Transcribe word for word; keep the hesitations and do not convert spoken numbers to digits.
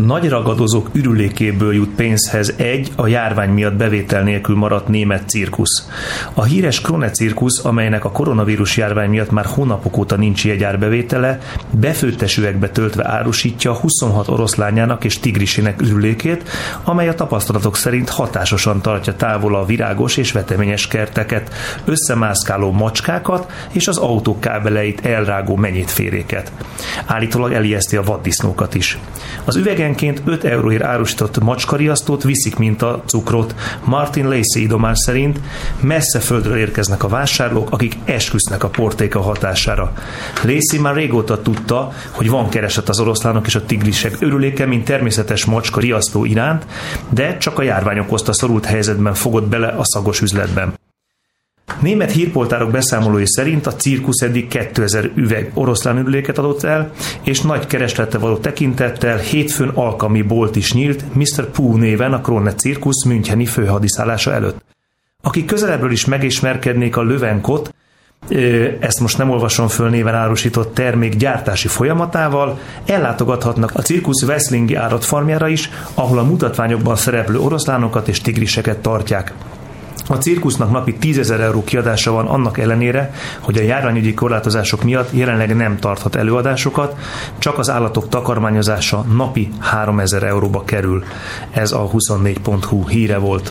Nagy ragadozók ürülékéből jut pénzhez egy a járvány miatt bevétel nélkül maradt német cirkusz. A híres Krone cirkusz, amelynek a koronavírus járvány miatt már hónapok óta nincs jegyárbevétele, befőttes üvegbe töltve árusítja huszonhat oroszlányának és tigrisének ürülékét, amely a tapasztalatok szerint hatásosan tartja távol a virágos és veteményes kerteket, összemászkáló macskákat és az autók kábeleit elrágó menyétféréket. Állítólag elijeszti a vaddisznókat is. Az üvegenként öt euróért árusított macskariasztót viszik, mint a cukrot. Martin Lacey idomás szerint messze földről érkeznek a vásárlók, akik esküsznek a portéka hatására. Lacey már régóta tudta, hogy van kereset az oroszlánok és a tigrisek örüléke, mint természetes macska riasztó iránt, de csak a járvány okozta szorult helyzetben fogott bele a szagos üzletben. Német hírpoltárok beszámolói szerint a cirkusz eddig kétezer üveg oroszlán ürüléket adott el, és nagy kereslete való tekintettel hétfőn alkalmi bolt is nyílt miszter Pooh néven a Krone cirkusz müncheni főhadiszállása előtt. Akik közelebbről is megismerkednék a Löwenkot, ezt most nem olvasom föl néven árusított termék gyártási folyamatával, ellátogathatnak a cirkusz Wesslingi állatfarmjára is, ahol a mutatványokban szereplő oroszlánokat és tigriseket tartják. A cirkusznak napi tízezer euró kiadása van annak ellenére, hogy a járványügyi korlátozások miatt jelenleg nem tarthat előadásokat, csak az állatok takarmányozása napi háromezer euróba kerül. Ez a huszonnégy pont hu híre volt.